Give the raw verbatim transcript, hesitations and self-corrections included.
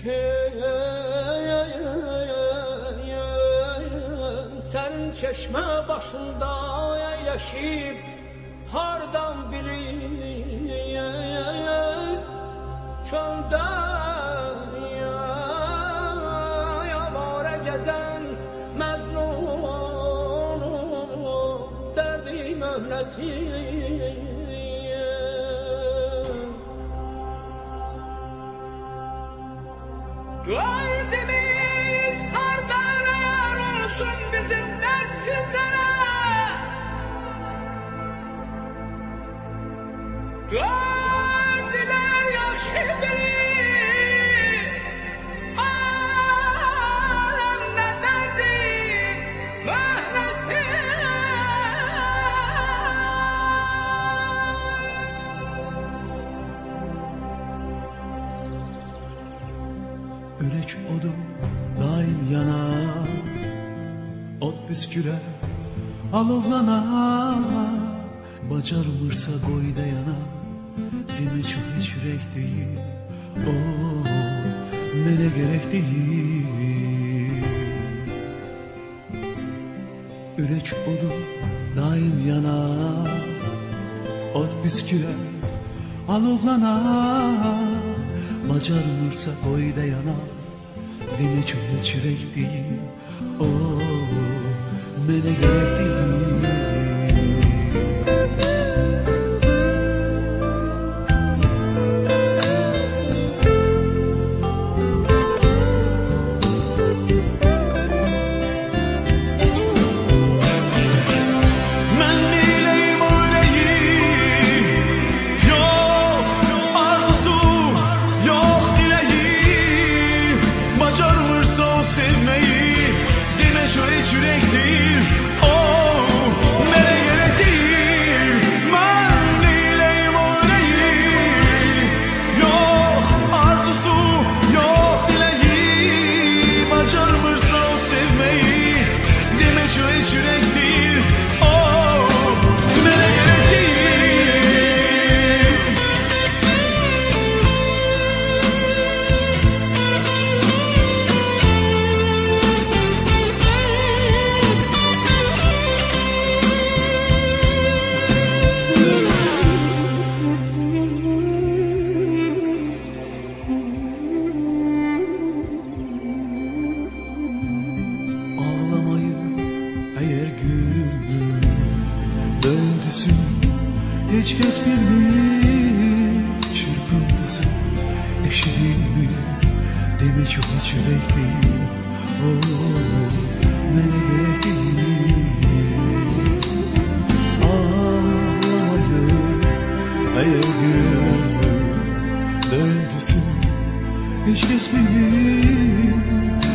Sen çeşme başında eyleşip hardan bilir çölde yavare gezen Mecnun derdi mühleti. Derdimiz hardan ayar olsun bizim dersizlere. Dördüler yaşı bilir alem ne derdi mühneti. Ürek odu daim yanar, ot püsküre alovlanar, bacarmırsa boyda yanar, deme çok hiç yürek değil, oh, mene gerek değil. Ürek odu daim yanar, ot püsküre alovlanar, bacarmırsa boyda yanar, deme çok hiç yürek değil, oh, mene gerek değil. Sevmeyi deme şu hiç yürek değil, oh, nereye gerek değil. Ben neyleyim öyleyim, yok arzusu yok dileği. Bacarmırsa sevmeyi deme şu hiç yürek değil, oh, nereye gerek değil. Eğer gülüm döndüsün hiç kes bilmiyor, çırpıntısı eşidilmiyor, deme çok hiç yürek değil, oh, mene gerek değil. Ağlamayı eğer gülüm döndüsün hiç kes bilmiyor,